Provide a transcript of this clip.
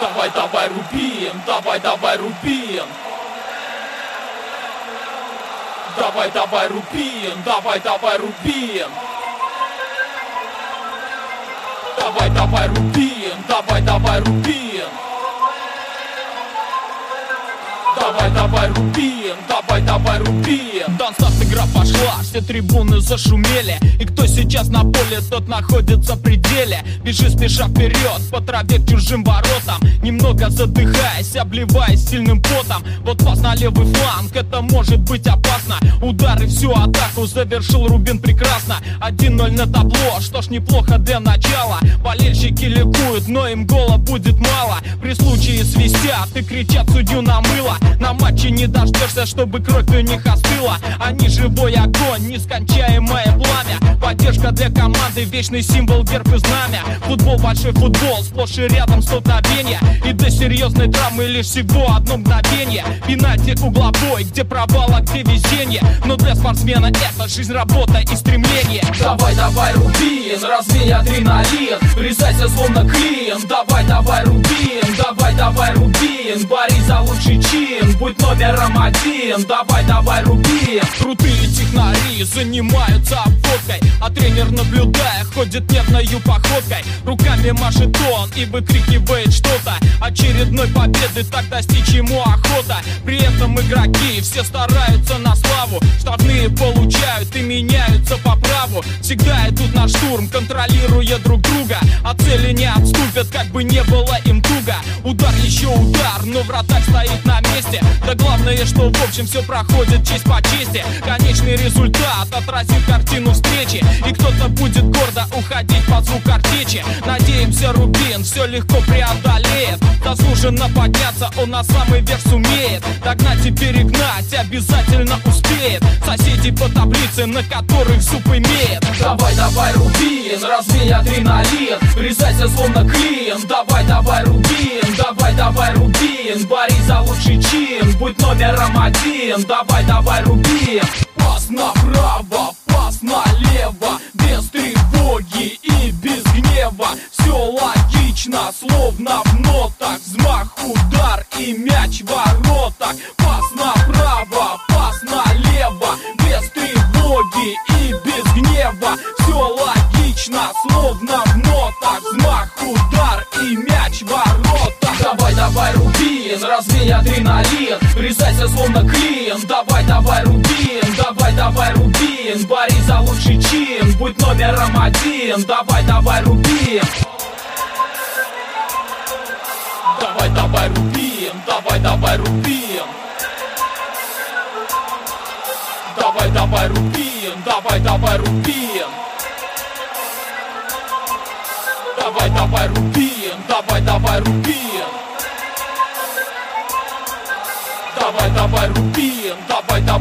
Давай, давай, рубим, давай, давай, рубим. Давай, давай, рубим, давай, давай, рубим. Давай, давай, рубим, давай, давай, рубим. Давай, давай, рубим, давай, давай, рубим. Танцев игра пошла, все трибуны зашумели. И кто сейчас на поле, тот находится в пределе. Бежи спеша вперед, по траве к чужим воротам. Немного задыхаясь, обливаясь сильным потом. Вот пас на левый фланг, это может быть опасно. Удар и всю атаку завершил Рубин прекрасно. 1-0 на табло, что ж неплохо для начала. Болельщики ликуют, но им гола будет мало. При случае свистят и кричат судью на мыло. На матче не дождешься, чтобы кровь у них остыла. Они живой огонь, нескончаемое пламя. Поддержка для команды, вечный символ, герб и знамя. Футбол, большой футбол, сплошь и рядом столкновения. И до серьезной травмы лишь всего одно мгновение. Пенальти, угловой, где провал, а где везение. Но для спортсмена это жизнь, работа и стремление. Давай, давай, Рубин, развей адреналин. Врезайся словно клин. Давай, давай, Рубин, давай, давай, Рубин. Борись за лучший чин, будь номером 1. Давай, давай, Рубин. Крутые технари занимаются обводкой, а тренер, наблюдая, ходит нервною походкой. Руками машет он и выкрикивает что-то. Очередной победы так достичь ему охота. При этом игроки все стараются на славу. Штрафные получают и меняются по праву. Всегда идут на штурм, контролируя друг друга. От цели не отступят, как бы не было им туго. Удар, еще удар, но вратарь стоит на месте. Да главное, что в общем все проходит честь по чести. Конечный результат отразит картину встречи. И кто-то будет гордо уходить под звук картечи. Надеемся, Рубин все легко преодолеет. Заслуженно подняться он на самый верх сумеет. Догнать и перегнать обязательно успеет соседей по таблице, на которых зуб имеет. Давай, давай, Рубин, развей адреналин. Врезайся словно клин. Давай, давай, Рубин, давай, давай, Рубин. Борись за лучший чин, будь номером 1. Давай, давай, Рубин. Пас направо, пас налево, без тревоги и без гнева. Все логично, словно в нотах. Взмах, удар и мяч в воротах. Пас направо, пас налево, без тревоги и без гнева. Все логично, словно в нотах. Взмах, удар и мяч в воротах. Давай, давай, Рубин, развей адреналин. Врезайся словно клин. Давай, давай, Рубин, давай, давай, Рубин. Борись за лучший чин, будь номером 1. Давай, давай, Рубин. Давай, давай, Рубин, давай, давай, Рубин. Давай, давай, Рубин, давай, давай, Рубин. Давай, давай, Рубин, давай, давай, Рубин. Давай, давай, Рубин, давай, давай.